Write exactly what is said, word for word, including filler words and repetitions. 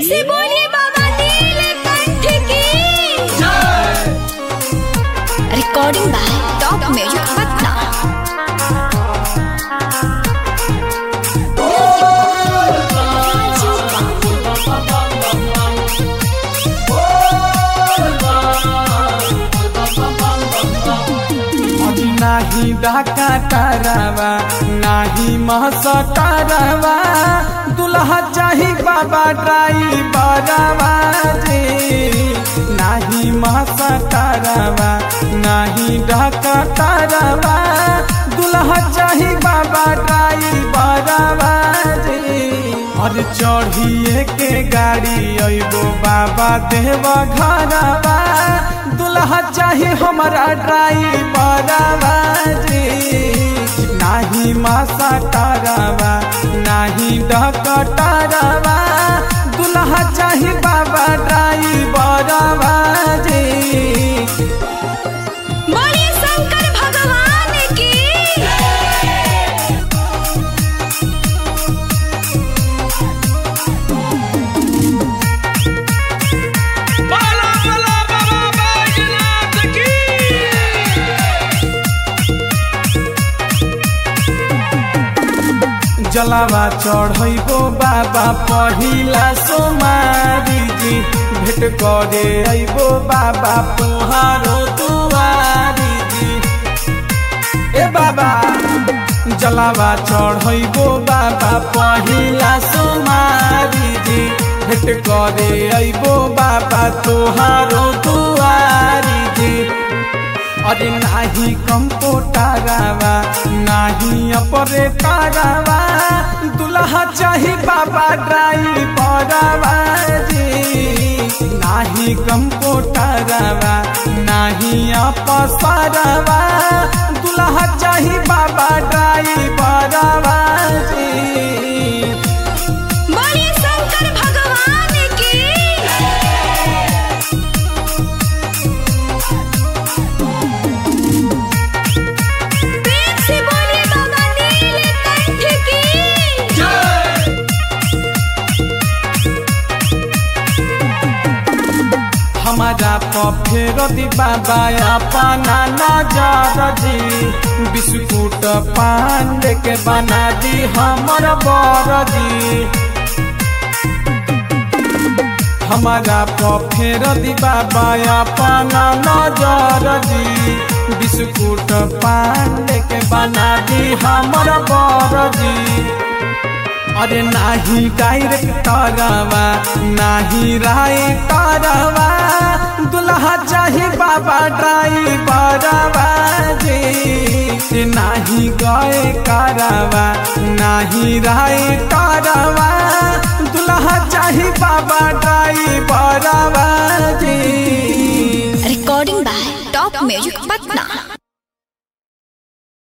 से बोलिए बाबा नीलकंठ की। Recording by top music Patna. नाही डाका तारावा नाही महसा तारावा दुल्हा चाही बाबा ड्राइवरवा जी। नाही महसा तारावा नाही डाका तारावा दुल्हा चाही बाबा ड्राइवरवा जी। और चढ़िए के गाड़ी अइबो बाबा देव घरवा दुल्हा चाही हमारा ड्राइवरवा जी। नाही मासा तारावा नाही डकटरवा दुल्हा चाही बाबा ड्राइवरवा जी। बोलिए शंकर भगवान की। जलावा चढ़ो बाबा पहिला सोमारी जी। भेट करे अइबो बाबा तुहारो दुआरी जी। ए बाबा जलावा चढ़ो बाबा पहिला सोमारी जी। भेट करे अइबो बाबा तुहारो दुआरी जी। अरे नाही कंपोटरवा नाही ऑपरेटरवा दुल्हा चाही बाबा ड्राइवरवा जी। नाही कंपोटरवा नाही अफसरवा दुल्हा चाही बाबा ड्राइवरवा जी। बोलिए शंकर भगवान की। हमारा पफेर दी बाबा अपना नजर जी। बिस्कुट पान के बना दी हमर बर जी। हमारा पफेर दी बाबा अपना नजर जी। बिस्कुट पान के बना दी हमर बर जी। अरे नाही डायरेक्टरवा नाही राइटरवा दुल्हा चाही बाबा ड्राइवरवा जी। नाही गए करवा नाही राइटरवा दुल्हा चाही बाबा ड्राइवरवा जी। Recording by top music Patna.